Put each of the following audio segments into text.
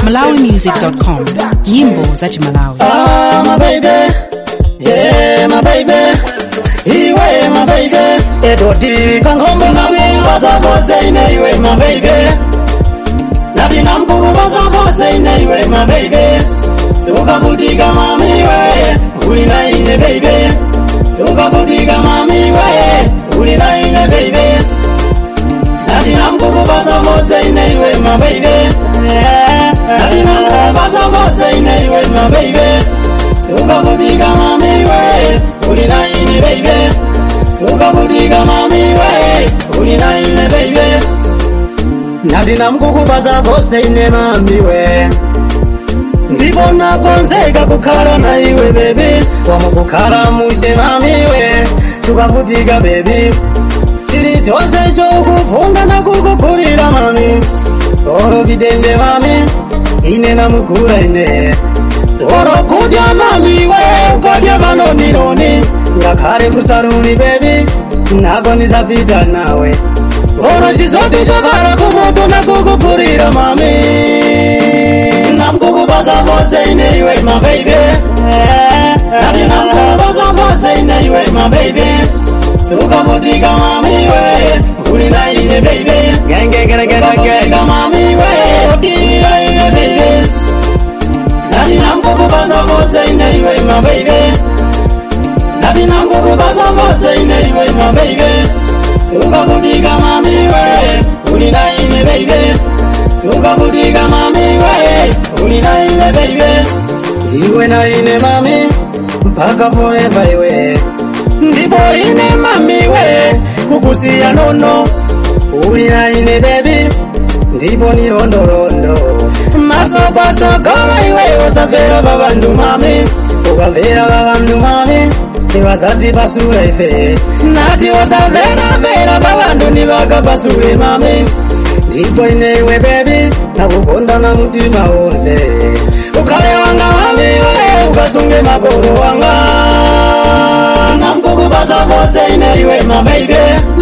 malawimusic.com. Nyimbo za Malawi. Ah, my baby, yeah, my baby, iwe my baby, edoti kangombe mami baza bose iwe my baby, nabi namkuru baza bose iwe my baby, suka butika mami we, ulina ine baby, suka butika mami we, ulina ine baby, nabi namkuru baza bose iwe my baby, nabi namkuru baza bose iwe my baby. Suka butika mami we, ulina ine baby. Suka butika mami we, ulina ine baby. Nadina mkukubaza bose ine mami we. Ndibona konzeka kukara na iwe baby. Wamukukara mushe mami we. Suka butika baby. Chiri chose chokupunga na kukukurira mami. Oro vidende mami. Ine na mukura ine. Oro kudya mami we, ukadya bano nironi. Ngakare kusaruni baby, nago nizapita nawe. Oro chizote chabara kumoto na kukukurira mami. Namkukubaza bose ine iwe my baby. Nadi namkukubaza bose ine iwe my baby. Suka butika mami we, ulina ine baby. Genge gere gere gere. Suka mami we, ulina ine baby. Nadi namkukubaza bose ine iwe my baby. Nadi namkukubaza bose ine iwe my baby. Suka butika mami we, ulina ine baby. Suka butika mami we, ulina ine baby. Iwe na ine mami, mpaka forever iwe. Ndipo ine mami we, kukusia nono. Ulina ine baby, ndipo ni rondo rondo. Maso kala iwe osafera babandu mami. Ukavera babandu mami, niwazati basura ife. Nati osafera babandu niwaka basure mami. Ndipo ine iwe baby, nakukonda na mutima wonse. Ukale wanga mami we, ukasunge makoro wanga. Namkukubaza bose ine iwe my baby.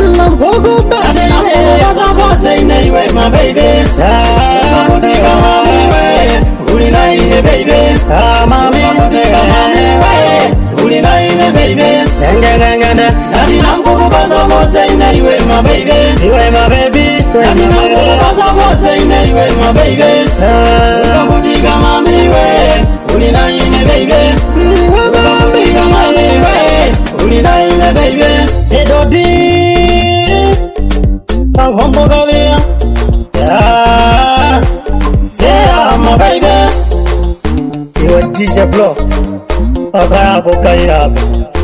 Namkukubaza bose ine iwe my baby. Sukabutika mami we, ulina ine baby. Mami sukabutika mami we, ulina ine baby. Nadi namkukubaza bose ine iwe my baby. Iwe my baby. Nadi namkukubaza bose ine iwe my baby. Sukabutika mami we, ulina ine baby. Sukabutika mami we, ulina ine baby. Edodi Kangombo gavia. Yeah, my baby. You a DJ Block. Akayapo kairapo.